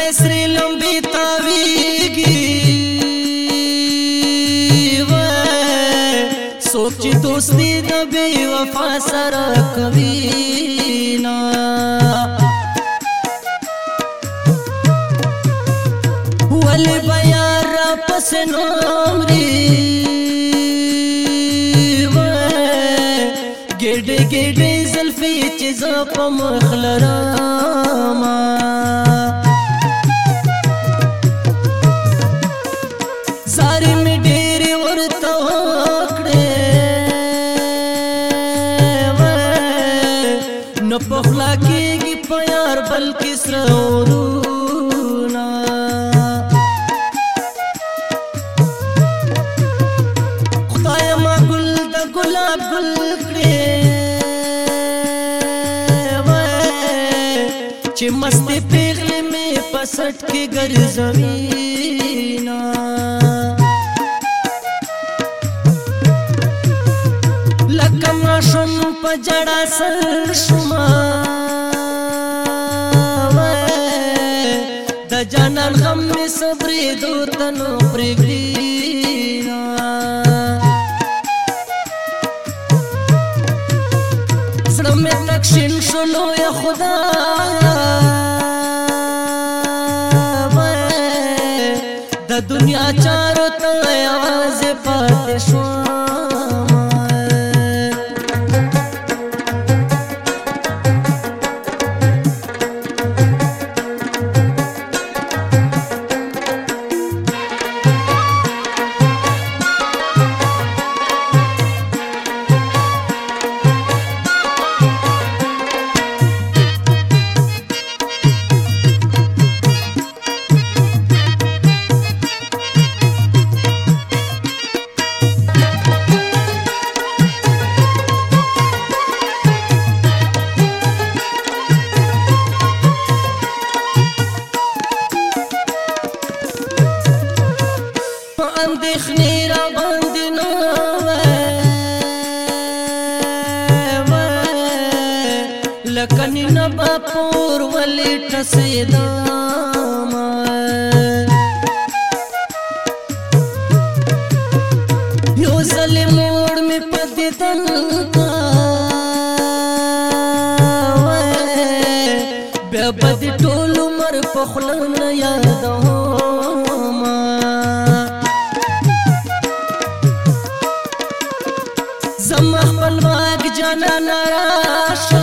سری لمبی تاویگی سوک چی دوستی دا بی وفا سرا کوینا ولی بیار را پس نامری گیڑی گیڑی زلفی چیزا پا مخلراما ساری میں ڈیری ورطا وکڑے نپخلا کی گی پیار بلکی سرورونا خدای ما گل دا گلاب گل کڑے چی مستی پیغلی میں پسٹ کی گرزوینا لکم شم پا جڑا سر شما دا جانان غم میں صبری دو تنو پریگلینا زرم میں تکشن شنو یا خدا دا دنیا چارو تا آواز پاتے شوام اندیخنی را باندی نوے لکنی نبا پور ولی ٹسیداما یو زلی موڑ میں پتی دنکا بیا بدی ٹول عمر پخلن یاداما زمخ پلواک جانا نراشا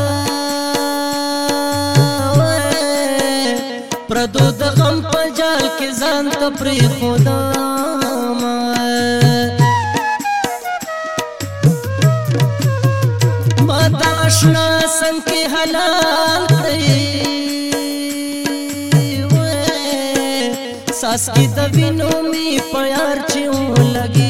پردو دا غم پا جال کے زان تا پری خدا ما دا اشنا سن کے حلال کری ساس کی دوینو می پیار چیوں لگی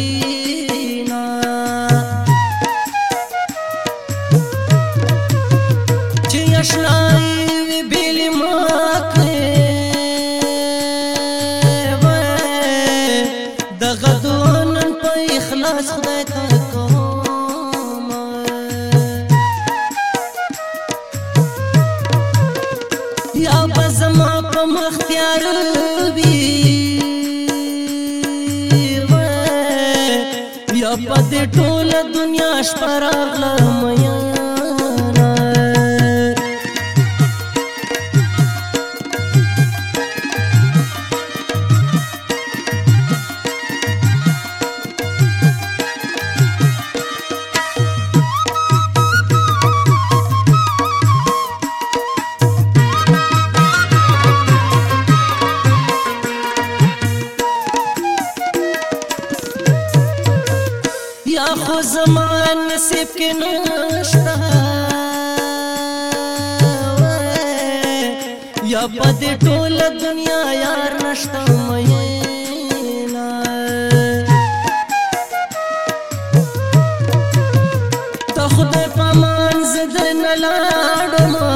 اشنائی وی بیلی ماکنے دا غدوانن پا اخلاص خدای تاکوم یا بزما پا مختیار بی یا پا دی ٹول دنیا شپراغ لرمیا یا خو زمان نصیب کے نشتا یا پدی ٹول دنیا یار نشتا مینا تا خدای پامان زدر نلاڈما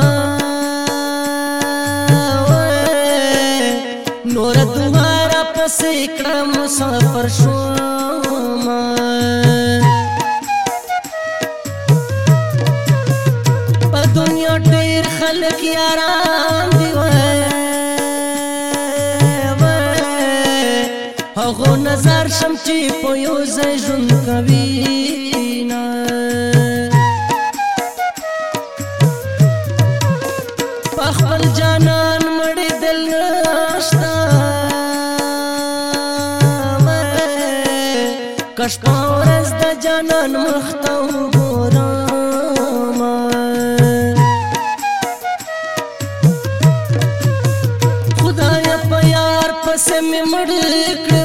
نور دوارا پس اکڑا مسافر شوما پا دنیا ٹیر خلق یاران دیوائے نظر شم چې په یو ځای ژوند کوي نه په خپل جانان مړې دل نشته کش په ورځ د جانان مخ ته وګورم خدایه په یار پسې مې مړ کړې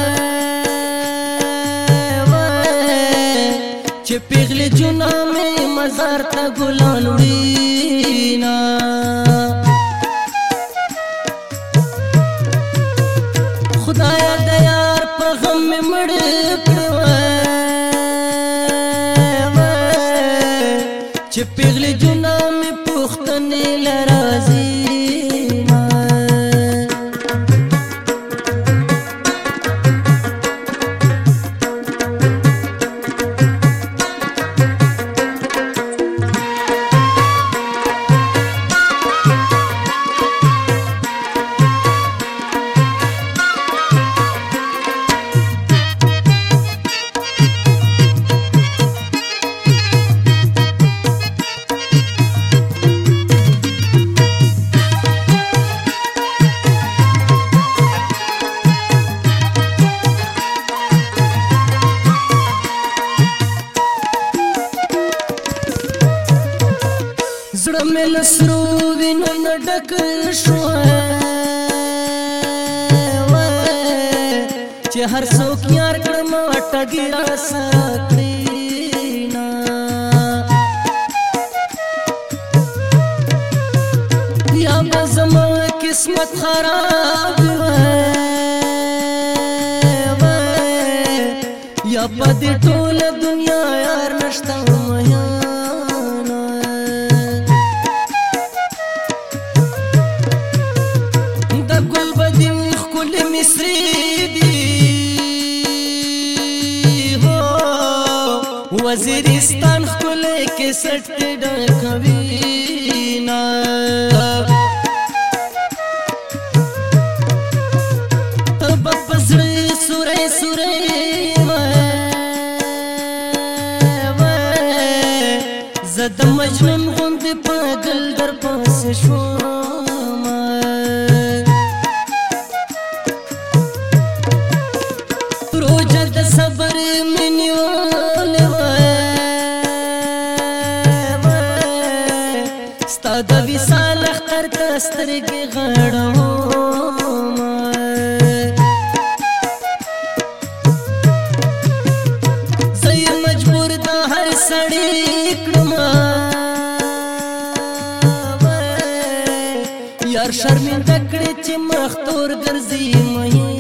چې پیغلې جونا مې مزار ته ګلان وړينا خدایا د یار په غم مې مړ کړې چې پیغلې جونا مې پوښتنې لرازي زړه مې له سرو وینو نه ډک شو چې هر څوک یار کړم ټګي راسره کړي نه یا به زما قسمت خراب یا په دې ټوله دنیا یار نشته وزیرستان خلے کے سٹ ڈکوی نا تب پزر سورے سورے زد مجنون غند پاگل در پاس شو روجہ د صبر منیول ستا د وصال اختر ته سترګې غړوم زه یې مجبور د هر سړي کړم یار شرمنده کړې چې مخ تور ګرځي